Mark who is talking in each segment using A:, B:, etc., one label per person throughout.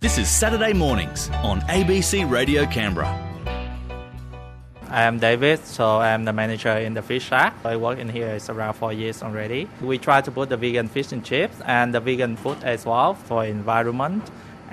A: This is Saturday Mornings on ABC Radio Canberra.
B: I'm David, so I'm the manager in the fish shack. I work in here it's around 4 years already. We try to put the vegan fish and chips and the vegan food as well for environment.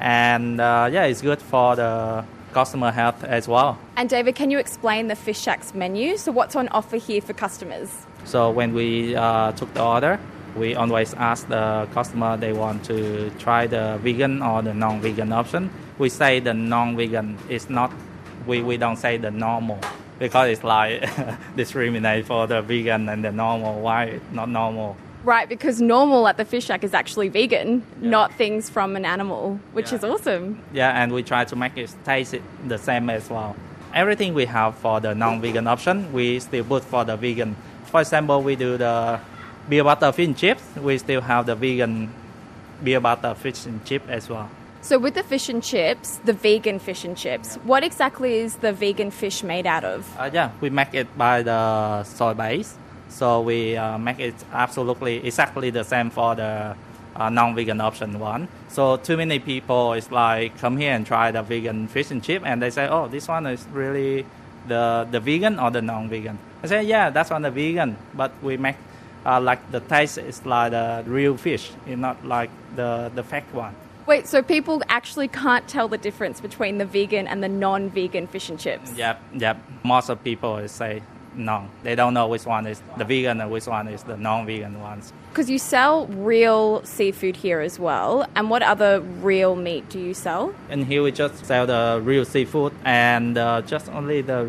B: And it's good for the customer health as well.
C: And David, can you explain the Fish Shack's menu? So what's on offer here for customers?
B: So when we took the order, we always ask the customer they want to try the vegan or the non-vegan option. We say the non-vegan is not, we don't say the normal because it's like discriminate for the vegan and the normal. Why not normal?
C: Right, because normal at the Fish Shack is actually vegan, not things from an animal, which is awesome.
B: Yeah, and we try to make it taste the same as well. Everything we have for the non-vegan option, we still put for the vegan. For example, we do the beer butter fish and chips. We still have the vegan beer butter fish and chip as well.
C: So with the fish and chips, the vegan fish and chips, what exactly is the vegan fish made out of?
B: We make it by the soy base. So we make it exactly the same for the non-vegan option one. So too many people is like come here and try the vegan fish and chip and they say, oh, this one is really the vegan or the non-vegan. I say, yeah, that's on the vegan, but we make like the taste is like the real fish, it's not like the fake one.
C: Wait, so people actually can't tell the difference between the vegan and the non-vegan fish and chips?
B: Yep. Most of people say no. They don't know which one is the vegan and which one is the non-vegan ones.
C: Because you sell real seafood here as well. And what other real meat do you sell?
B: And here we just sell the real seafood and just only the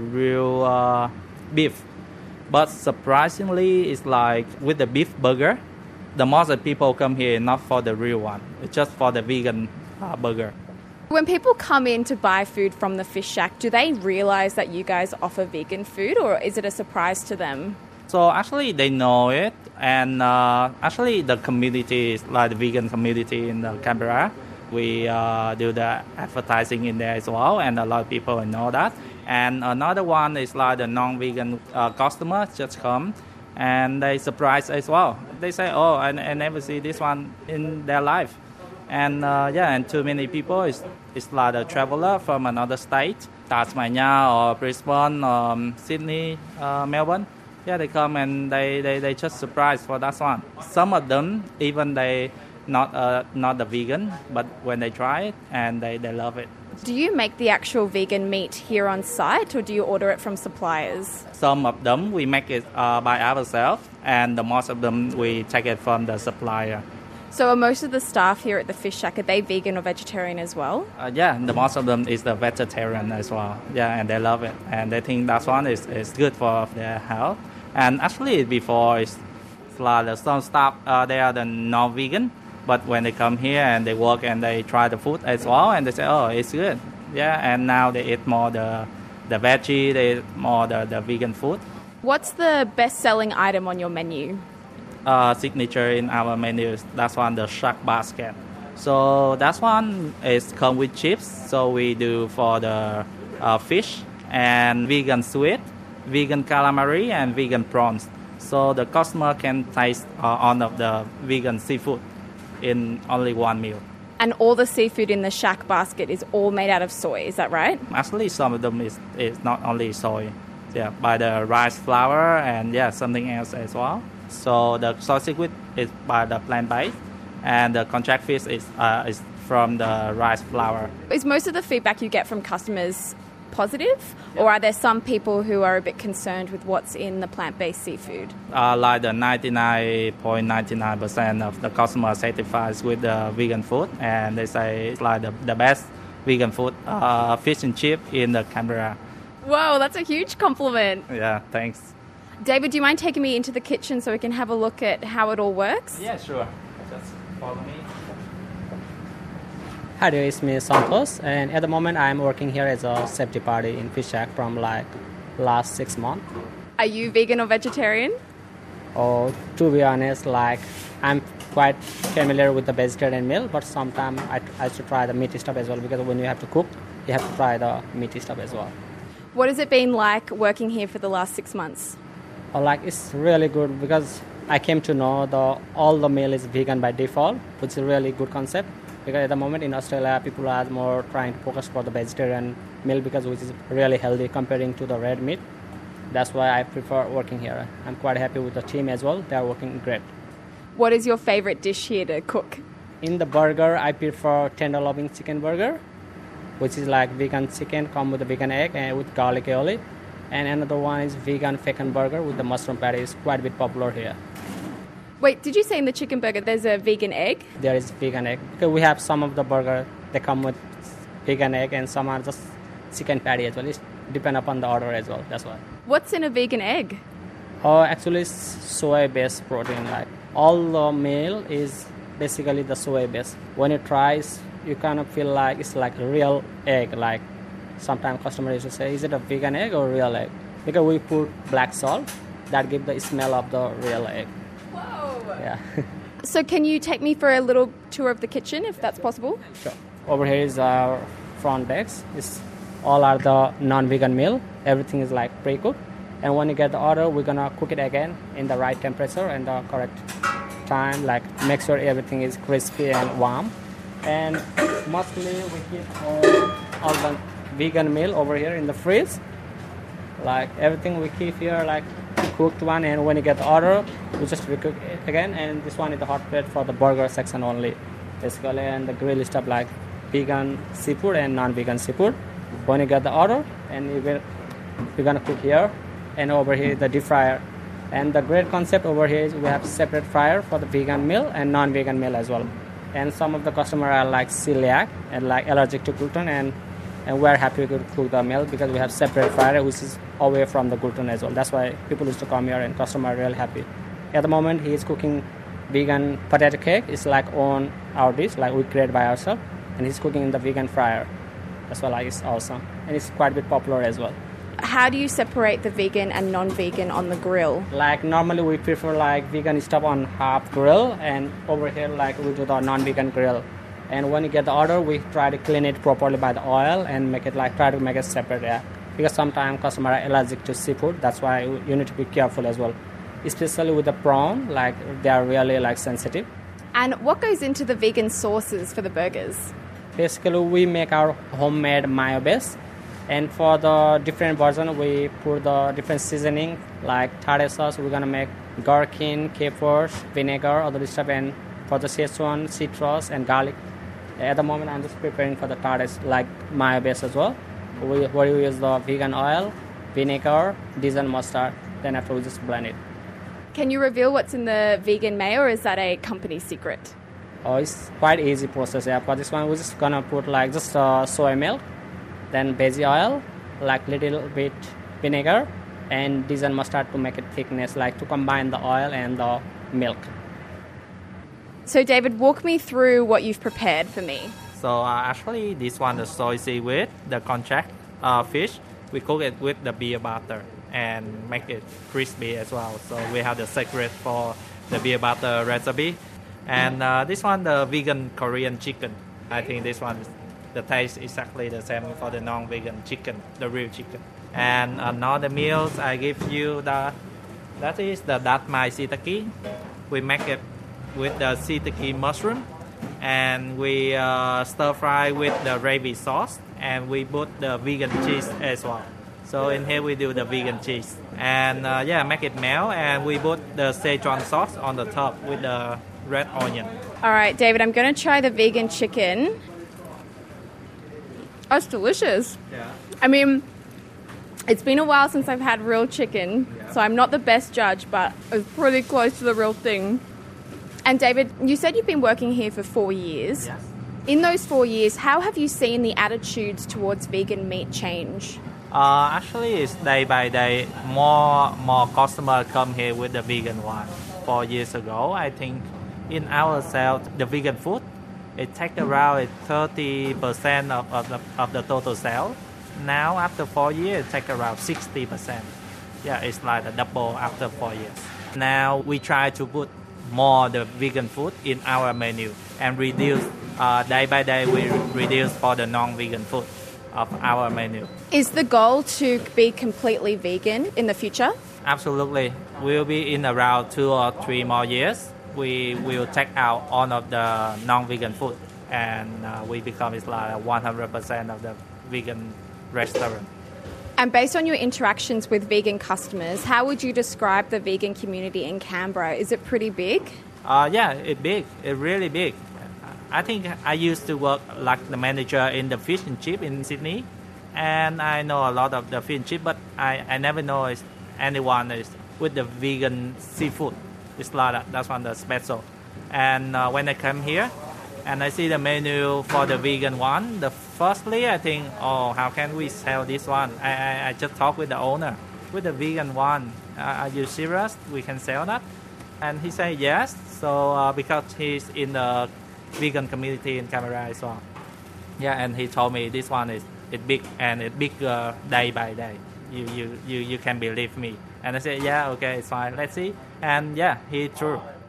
B: real beef. But surprisingly, it's like with the beef burger, the most of people come here not for the real one. It's just for the vegan burger.
C: When people come in to buy food from the Fish Shack, do they realise that you guys offer vegan food or is it a surprise to them?
B: So actually they know it, and actually the community is like the vegan community in Canberra. We do the advertising in there as well, and a lot of people know that. And another one is like the non-vegan customers just come and they surprise as well. They say, oh, I never see this one in their life. And and too many people, it's like a traveler from another state, Tasmania or Brisbane, Sydney, Melbourne. Yeah, they come and they just surprised for that one. Some of them, even they not the vegan, but when they try it and they love it.
C: Do you make the actual vegan meat here on site or do you order it from suppliers?
B: Some of them we make it by ourselves, and the most of them we take it from the supplier.
C: So are most of the staff here at the Fish Shack, are they vegan or vegetarian as well?
B: The most of them is the vegetarian as well. Yeah, and they love it. And they think that one is good for their health. And actually before it's like some staff, they are the non-vegan. But when they come here and they work and they try the food as well and they say, oh, it's good. Yeah, and now they eat more the veggie, they eat more the vegan food.
C: What's the best-selling item on your menu?
B: Signature in our menu, that's one, the shark basket. So that one is come with chips. So we do for the fish and vegan squid, vegan calamari and vegan prawns. So the customer can taste all of the vegan seafood in only one meal.
C: And all the seafood in the shack basket is all made out of soy, is that right?
B: Actually, some of them is not only soy. Yeah, by the rice flour and something else as well. So the soy seafood is by the plant-based, and the contract fish is from the rice flour.
C: Is most of the feedback you get from customers positive, or are there some people who are a bit concerned with what's in the plant-based seafood?
B: Like the 99.99% of the customers satisfied with the vegan food, and they say it's like the best vegan food, fish and chip in the Canberra.
C: Whoa, that's a huge compliment.
B: Yeah, thanks.
C: David, do you mind taking me into the kitchen so we can have a look at how it all works?
B: Yeah, sure. Just follow me.
D: Hi there, it's me Santos, and at the moment I'm working here as a safety party in Fish Shack from like last 6 months.
C: Are you vegan or vegetarian?
D: Oh, to be honest, like I'm quite familiar with the vegetarian meal, but sometimes I should try the meaty stuff as well, because when you have to cook, you have to try the meaty stuff as well.
C: What has it been like working here for the last 6 months?
D: Like it's really good because I came to know all the meal is vegan by default, which is a really good concept. Because at the moment in Australia, people are more trying to focus for the vegetarian meal because which is really healthy comparing to the red meat. That's why I prefer working here. I'm quite happy with the team as well. They are working great.
C: What is your favorite dish here to cook?
D: In the burger, I prefer tender loving chicken burger, which is like vegan chicken come with a vegan egg and with garlic aioli. And another one is vegan bacon burger with the mushroom patty. It's quite a bit popular here.
C: Wait, did you say in the chicken burger there's a vegan egg?
D: There is vegan egg. Because we have some of the burger, they come with vegan egg and some are just chicken patty as well. It depends upon the order as well. That's why.
C: What's in a vegan egg?
D: Actually, it's soy-based protein. Like all the meal is basically the soy-based. When you try, you kind of feel like it's like a real egg. Like sometimes customers used to say, is it a vegan egg or real egg? Because we put black salt that gives the smell of the real egg.
C: Whoa!
D: Yeah.
C: So can you take me for a little tour of the kitchen, if that's possible?
D: Sure. Over here is our front desk. It's all are the non-vegan meal. Everything is like pre-cooked. And when you get the order, we're gonna cook it again in the right temperature and the correct time. Like make sure everything is crispy and warm. And mostly we keep all the vegan meal over here in the fridge. Like everything we keep here like cooked one. And when you get the order, we just recook it again. And this one is the hot plate for the burger section only, basically. And the grill stuff like vegan seafood and non-vegan seafood. When you get the order, and we're gonna cook here. And over here the deep fryer. And the great concept over here is we have separate fryer for the vegan meal and non-vegan meal as well. And some of the customers are like celiac and like allergic to gluten, and we're happy to cook the meal because we have separate fryer which is away from the gluten as well. That's why people used to come here and customers are really happy. At the moment he is cooking vegan potato cake. It's like on our dish, like we create by ourselves, and he's cooking in the vegan fryer. That's why like it's awesome, and it's quite a bit popular as well.
C: How do you separate the vegan and non-vegan on the grill?
D: Like normally we prefer like vegan stuff on half grill, and over here like we do the non-vegan grill. And when you get the order, we try to clean it properly by the oil and make it like try to make it separate. Yeah, because sometimes customers are allergic to seafood. That's why you need to be careful as well, especially with the prawn. Like they are really like sensitive.
C: And what goes into the vegan sauces for the burgers?
D: Basically, we make our homemade mayo base. And for the different version, we put the different seasoning, like tartar sauce, we're going to make gherkin, capers, vinegar, all the stuff. And for the Szechuan, citrus, and garlic. At the moment, I'm just preparing for the tartar, like mayo base as well. We use the vegan oil, vinegar, Dijon mustard. Then after, we just blend it.
C: Can you reveal what's in the vegan mayo, or is that a company secret?
D: Oh, it's quite easy process. Yeah, for this one, we're just going to put like just soy milk. Then veggie oil, like little bit vinegar, and Dijon mustard to make it thickness, like to combine the oil and the milk.
C: So David, walk me through what you've prepared for me.
B: So actually this one, the soy seaweed, the contract fish, we cook it with the beer butter and make it crispy as well. So we have the secret for the beer butter recipe. And this one, the vegan Korean chicken. I think this one the taste is exactly the same for the non-vegan chicken, the real chicken. And another meals I give you that is the datmai shiitake. We make it with the shiitake mushroom, and we stir fry with the gravy sauce, and we put the vegan cheese as well. So in here we do the vegan cheese, and make it melt, and we put the Szechuan sauce on the top with the red onion.
C: All right, David, I'm going to try the vegan chicken. Oh, it's delicious.
B: Yeah.
C: I mean, it's been a while since I've had real chicken, so I'm not the best judge, but it's pretty close to the real thing. And David, you said you've been working here for 4 years.
B: Yes.
C: In those 4 years, how have you seen the attitudes towards vegan meat change?
B: Actually, it's day by day. More customers come here with the vegan one. 4 years ago, I think in our sales, the vegan food, it takes around 30% of the total sale. Now, after 4 years, it takes around 60%. Yeah, it's like a double after 4 years. Now, we try to put more the vegan food in our menu and reduce, day by day, we reduce for the non-vegan food of our menu.
C: Is the goal to be completely vegan in the future?
B: Absolutely. We'll be in around 2 or 3 more years. We will take out all of the non-vegan food and we become it's like 100% of the vegan restaurant.
C: And based on your interactions with vegan customers, how would you describe the vegan community in Canberra? Is it pretty big?
B: Yeah, it's big. It's really big. I think I used to work like the manager in the fish and chip in Sydney, and I know a lot of the fish and chip, but I never know if anyone is with the vegan seafood. It's like that's one of the special. And when I come here and I see the menu for the vegan one, firstly I think, oh, how can we sell this one? I just talk with the owner. With the vegan one, are you serious? We can sell that? And he said yes. So because he's in the vegan community in Canberra as well. Yeah, and he told me this one is big and it's bigger day by day. You can believe me. And I said, yeah, okay, it's fine. Let's see. And yeah, he's true.